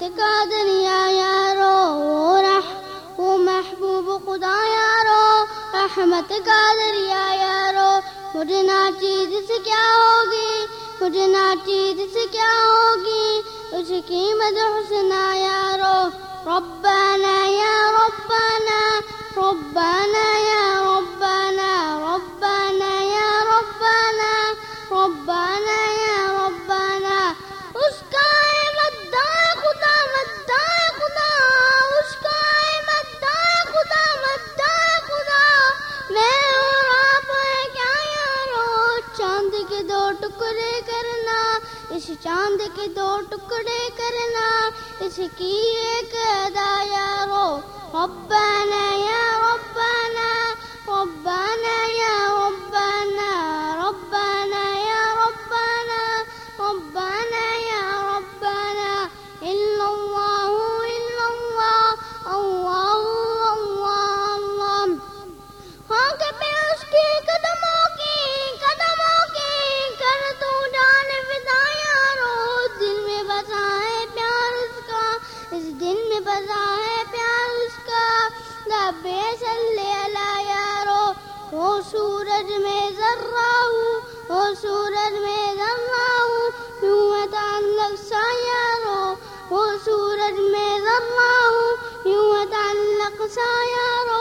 کا دریا یارو، وہ محبوب خدا یارو، رحمت کا دریا یارو، مجھے نہ چیز سے کیا ہوگی، مجھے نہ چیز سے کیا ہوگی، اس کی مدح سنا یارو، ربنا یا ربنا، ربنا یا ربنا، ربنا یا ربنا، ربنا یا ربنا، اس کا ہے مداح خدا، مداح خدا، اس کا ہے مداح خدا، مداح خدا، میں اور آپ ہیں کیا یارو، چاند کے دو ٹکڑے کرنا، اس چاند کے دو ٹکڑے کرنا، اس کی ایک ادا یارو، ربنا یا ربنا، ربنا یا ربنا، ربنا یا ربنا، ربنا یا ربنا، الا اللہ الا اللہ، اللہ اللہ اللہ، ہاں کہ میں اس کے قدموں کی کر دوں جان فدا یارو، دل میں بسا ہے پیار اس کا، اس دل میں بسا ہے پیار اس کا، لبے صلی علی یارو، وہ سورج میں ذرہ ہوں، وہ سورج میں ذرہ ہوں، یوں ہے تعلق سا یارو، وہ سورج میں ذرہ ہوں، یوں ہے تعلق سا یارو،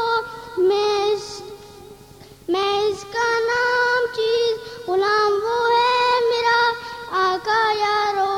میں اس کا نام چیز غلام وہ ہے میرا آقا یارو،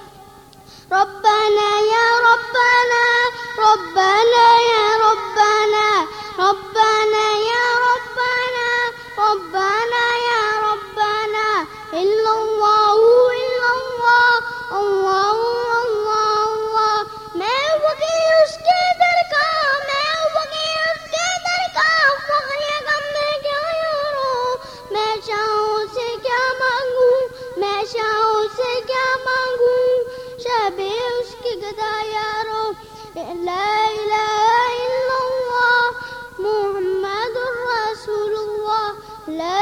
ربنا یا ربنا، ربنا یا ربنا، ربنا یا ربنا، ربنا یا ربنا، الا اللہ الا اللہ، اللہ اللہ اللہ، میں فقیر اس کے در کا، میں فقیر اس کے در کا، فقر غم میں کیا یارو، میں چاہوں سے کیا مانگوں، میں چاہوں سے کیا مانگوں، شب اس کی گدا یارو، لا الہ الا اللہ محمد رسول اللہ، لا